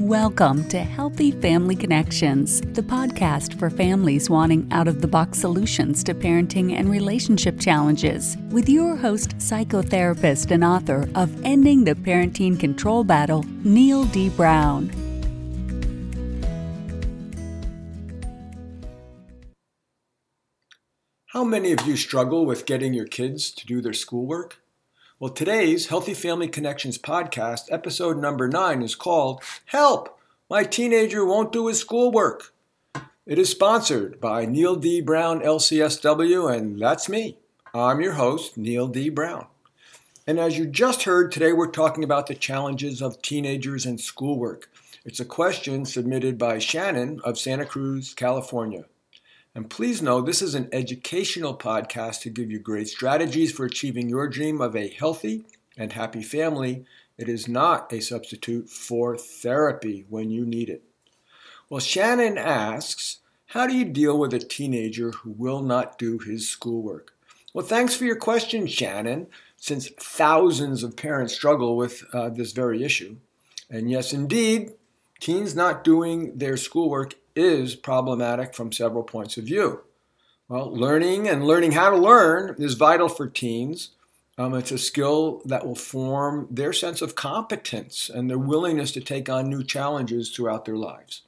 Welcome to Healthy Family Connections, the podcast for families wanting out-of-the-box solutions to parenting and relationship challenges, with your host, psychotherapist and author of Ending the Parenting Control Battle, Neil D. Brown. How many of you struggle with getting your kids to do their schoolwork? Well, today's Healthy Family Connections podcast, episode number 9, is called Help! My Teenager Won't Do His Schoolwork. It is sponsored by Neil D. Brown, LCSW, and that's me. I'm your host, Neil D. Brown. And as you just heard, today we're talking about the challenges of teenagers and schoolwork. It's a question submitted by Shannon of Santa Cruz, California. And please know this is an educational podcast to give you great strategies for achieving your dream of a healthy and happy family. It is not a substitute for therapy when you need it. Well, Shannon asks, how do you deal with a teenager who will not do his schoolwork? Well, thanks for your question, Shannon, since thousands of parents struggle with this very issue. And yes, indeed, teens not doing their schoolwork is problematic from several points of view. Well, learning how to learn is vital for teens. It's a skill that will form their sense of competence and their willingness to take on new challenges throughout their lives.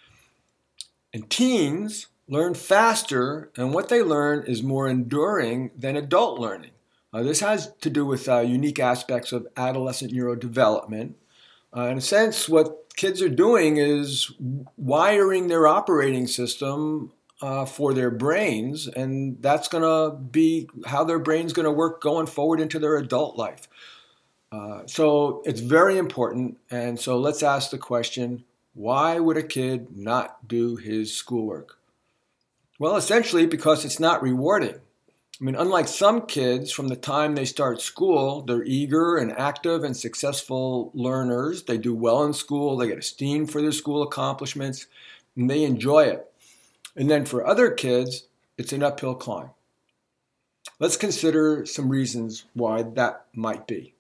And teens learn faster, and what they learn is more enduring than adult learning. This has to do with unique aspects of adolescent neurodevelopment. In a sense, what kids are doing is wiring their operating system for their brains, and that's going to be how their brain's going to work going forward into their adult life. So it's very important, and so let's ask the question, why would a kid not do his schoolwork? Well, essentially because it's not rewarding. I mean, unlike some kids, from the time they start school, they're eager and active and successful learners. They do well in school, they get esteemed for their school accomplishments, and they enjoy it. And then for other kids, it's an uphill climb. Let's consider some reasons why that might be.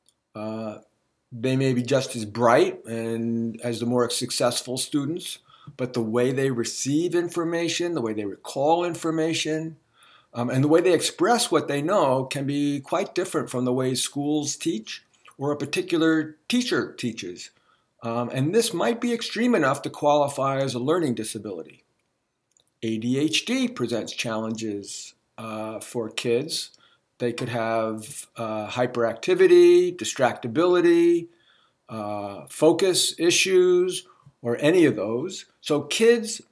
They may be just as bright and as the more successful students, but the way they receive information, the way they recall information, and the way they express what they know can be quite different from the way schools teach or a particular teacher teaches. And this might be extreme enough to qualify as a learning disability. ADHD presents challenges for kids. They could have hyperactivity, distractibility, focus issues, or any of those. So kids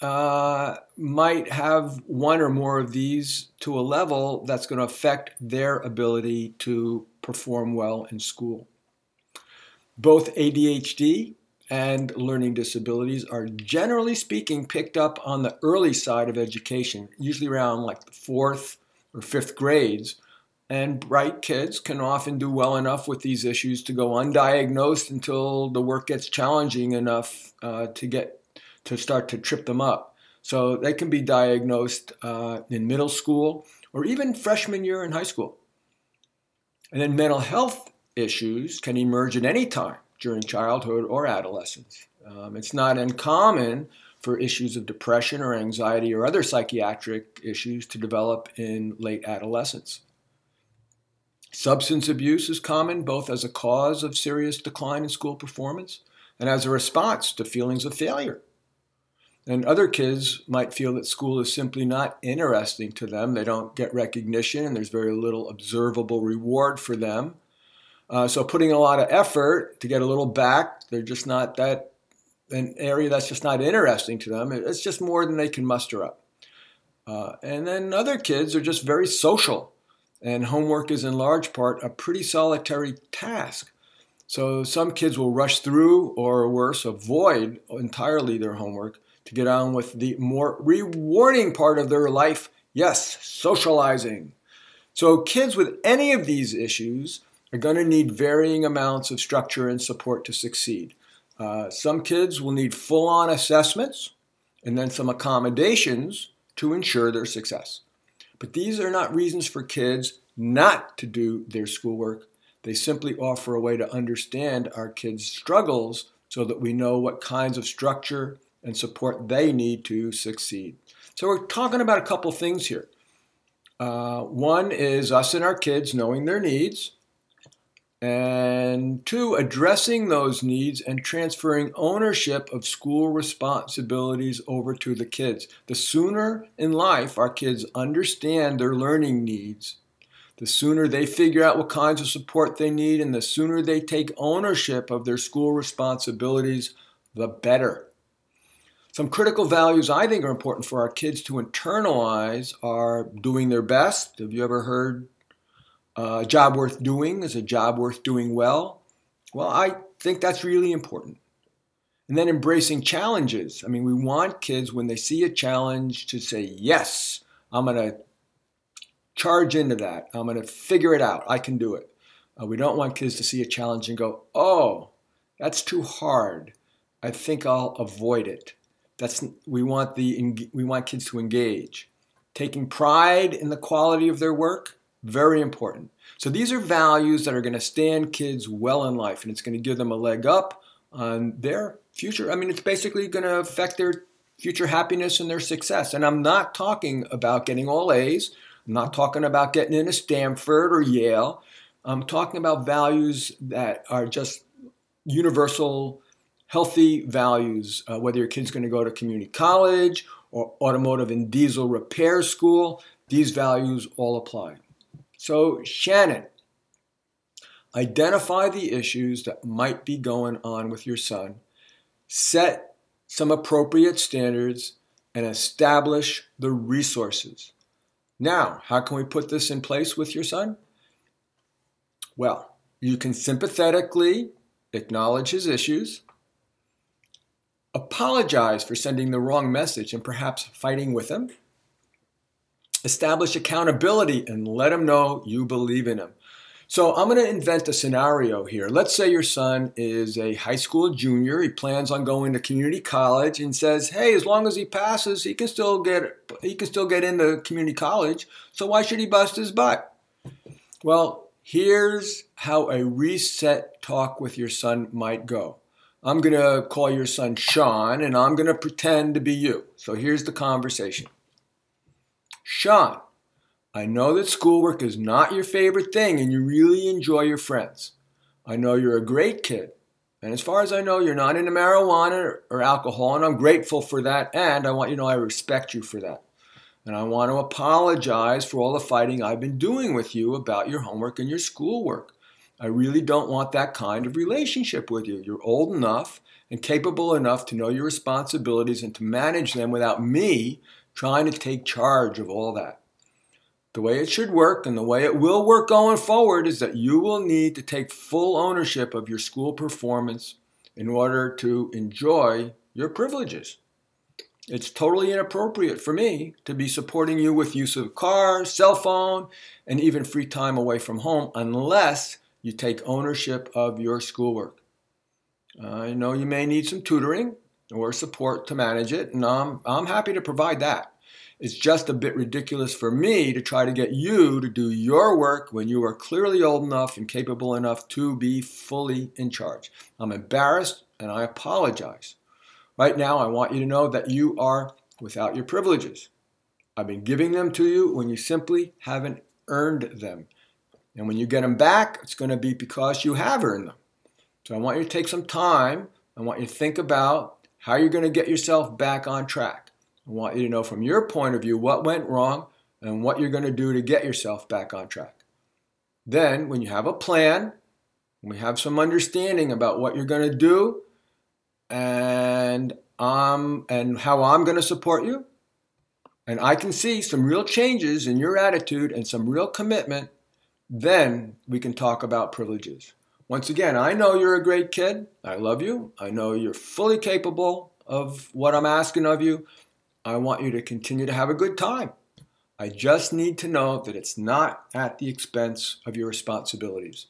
might have one or more of these to a level that's going to affect their ability to perform well in school. Both ADHD and learning disabilities are generally speaking picked up on the early side of education, usually around like the 4th or 5th grades. And bright kids can often do well enough with these issues to go undiagnosed until the work gets challenging enough to start to trip them up. So they can be diagnosed in middle school or even freshman year in high school. And then mental health issues can emerge at any time during childhood or adolescence. It's not uncommon for issues of depression or anxiety or other psychiatric issues to develop in late adolescence. Substance abuse is common both as a cause of serious decline in school performance and as a response to feelings of failure. And other kids might feel that school is simply not interesting to them. They don't get recognition and there's very little observable reward for them. So putting a lot of effort to get a little back, they're just not an area that's just not interesting to them. It's just more than they can muster up. And then other kids are just very social, and homework is in large part a pretty solitary task. So some kids will rush through or worse, avoid entirely their homework to get on with the more rewarding part of their life, yes, socializing. So kids with any of these issues are going to need varying amounts of structure and support to succeed. Some kids will need full-on assessments and then some accommodations to ensure their success. But these are not reasons for kids not to do their schoolwork. They simply offer a way to understand our kids' struggles so that we know what kinds of structure and support they need to succeed. So we're talking about a couple things here. One is us and our kids knowing their needs. And two, addressing those needs and transferring ownership of school responsibilities over to the kids. The sooner in life our kids understand their learning needs, the sooner they figure out what kinds of support they need, and the sooner they take ownership of their school responsibilities, the better. Some critical values I think are important for our kids to internalize are doing their best. Have you ever heard a job worth doing is a job worth doing well? Well, I think that's really important. And then embracing challenges. I mean, we want kids, when they see a challenge, to say, yes, I'm going to charge into that. I'm going to figure it out. I can do it. We don't want kids to see a challenge and go, oh, that's too hard. I think I'll avoid it. We want kids to engage. Taking pride in the quality of their work, very important. So these are values that are going to stand kids well in life, and it's going to give them a leg up on their future. I mean, it's basically going to affect their future happiness and their success. And I'm not talking about getting all A's. I'm not talking about getting into Stanford or Yale. I'm talking about values that are just universal, healthy values, whether your kid's going to go to community college or automotive and diesel repair school. These values all apply. So, Shannon, identify the issues that might be going on with your son, set some appropriate standards, and establish the resources. Now, how can we put this in place with your son? Well, you can sympathetically acknowledge his issues, apologize for sending the wrong message and perhaps fighting with him, establish accountability, and let him know you believe in him. So I'm going to invent a scenario here. Let's say your son is a high school junior. He plans on going to community college and says, hey, as long as he passes, he can still get into community college. So why should he bust his butt? Well, here's how a reset talk with your son might go. I'm going to call your son Sean, and I'm going to pretend to be you. So here's the conversation. Sean, I know that schoolwork is not your favorite thing and you really enjoy your friends. I know you're a great kid. And as far as I know, you're not into marijuana or alcohol, and I'm grateful for that. And I want you to know I respect you for that. And I want to apologize for all the fighting I've been doing with you about your homework and your schoolwork. I really don't want that kind of relationship with you. You're old enough and capable enough to know your responsibilities and to manage them without me trying to take charge of all that. The way it should work and the way it will work going forward is that you will need to take full ownership of your school performance in order to enjoy your privileges. It's totally inappropriate for me to be supporting you with use of a car, cell phone, and even free time away from home unless you take ownership of your schoolwork. I know you may need some tutoring or support to manage it, and I'm happy to provide that. It's just a bit ridiculous for me to try to get you to do your work when you are clearly old enough and capable enough to be fully in charge. I'm embarrassed and I apologize. Right now, I want you to know that you are without your privileges. I've been giving them to you when you simply haven't earned them. And when you get them back, it's going to be because you have earned them. So I want you to take some time. I want you to think about how you're going to get yourself back on track. I want you to know from your point of view what went wrong and what you're going to do to get yourself back on track. Then, when you have a plan, when we have some understanding about what you're going to do and how I'm going to support you, and I can see some real changes in your attitude and some real commitment, then we can talk about privileges. Once again, I know you're a great kid. I love you. I know you're fully capable of what I'm asking of you. I want you to continue to have a good time. I just need to know that it's not at the expense of your responsibilities.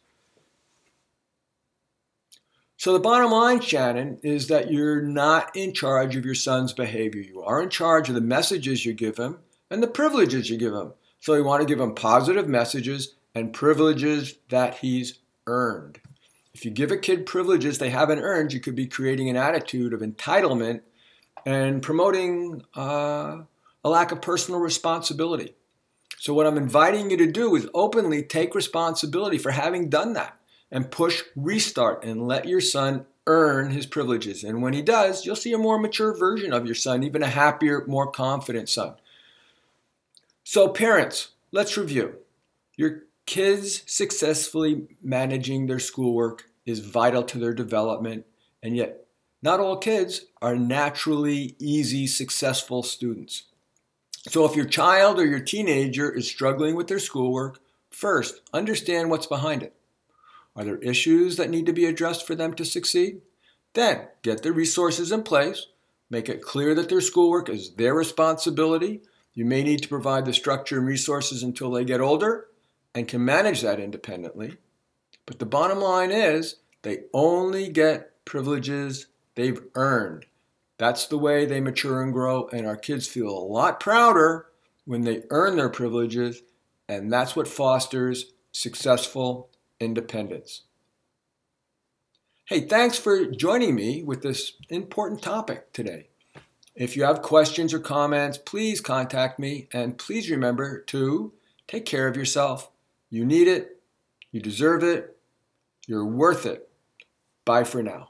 So the bottom line, Shannon, is that you're not in charge of your son's behavior. You are in charge of the messages you give him and the privileges you give him. So you want to give him positive messages and privileges that he's earned. If you give a kid privileges they haven't earned, you could be creating an attitude of entitlement and promoting a lack of personal responsibility. So what I'm inviting you to do is openly take responsibility for having done that and push restart and let your son earn his privileges. And when he does, you'll see a more mature version of your son, even a happier, more confident son. So parents, let's review. Your kids successfully managing their schoolwork is vital to their development, and yet not all kids are naturally easy, successful students. So if your child or your teenager is struggling with their schoolwork, first, understand what's behind it. Are there issues that need to be addressed for them to succeed? Then, get the resources in place. Make it clear that their schoolwork is their responsibility. You may need to provide the structure and resources until they get older and can manage that independently. But the bottom line is, they only get privileges they've earned. That's the way they mature and grow, and our kids feel a lot prouder when they earn their privileges, and that's what fosters successful independence. Hey, thanks for joining me with this important topic today. If you have questions or comments, please contact me, and please remember to take care of yourself. You need it, you deserve it, you're worth it. Bye for now.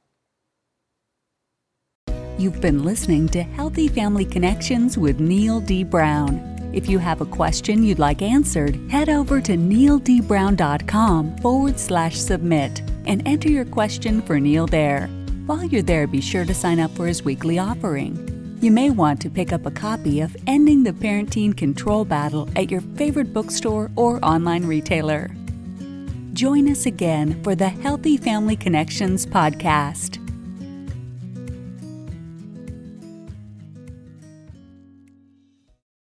You've been listening to Healthy Family Connections with Neil D. Brown. If you have a question you'd like answered, head over to neildbrown.com/submit and enter your question for Neil there. While you're there, be sure to sign up for his weekly offering. You may want to pick up a copy of Ending the Parent-Teen Control Battle at your favorite bookstore or online retailer. Join us again for the Healthy Family Connections podcast.